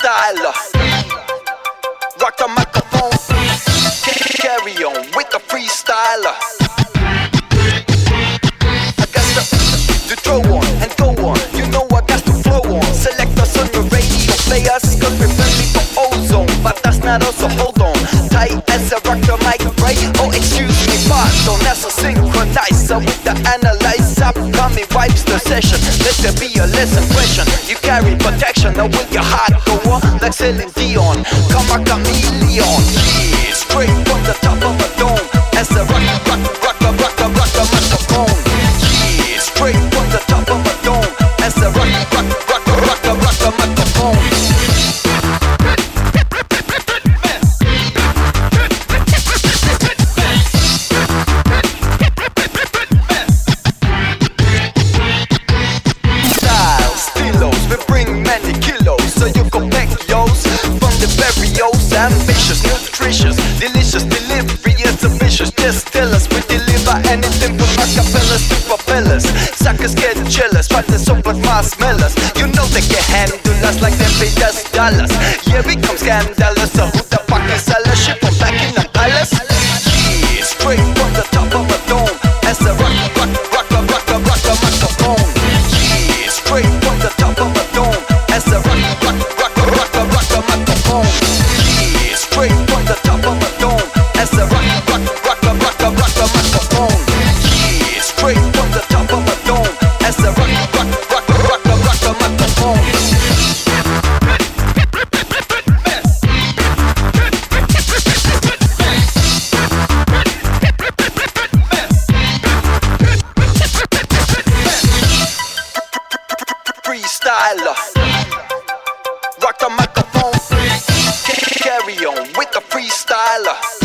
freestyler. Rock the microphone, carry on with the freestyler. I got to throw on and go on. You know I got to flow on. Select us on your radio, play us cause we're friendly for ozone. But that's not us, so hold on. Tight as I rock the mic, right? Oh, excuse me, pardon. That's a synchronizer with the analyze. Upcoming vibes the session. Let there be a lesson question. You carry protection, now will your heart go on? Like Celine Dion, come a chameleon. Yeah, straight from the top of a dome. As I rock the microphone. Yeah, straight from the top of a dome. As I rock the microphone. Ambitious, nutritious, delicious, delivery is ambitious. Just tell us, we deliver anything from acapellas to propellers. Suckers scared to chill us, fighting soap like marshmallows. You know they can handle us like them paid us dollars. Yeah, we come scandalous, so who the fuck is sellers? Ship from back in the palace. Yeah, straight from the top of a dome. As I rock the microphone. Yeah, straight from the top of a dome. As I rock the microphone. Straight from the top of a dome. As I rock the microphone. Yeah, straight from the top of a dome. As I rock the microphone. Freestyler. Rock the microphone. Carry on with the freestyler.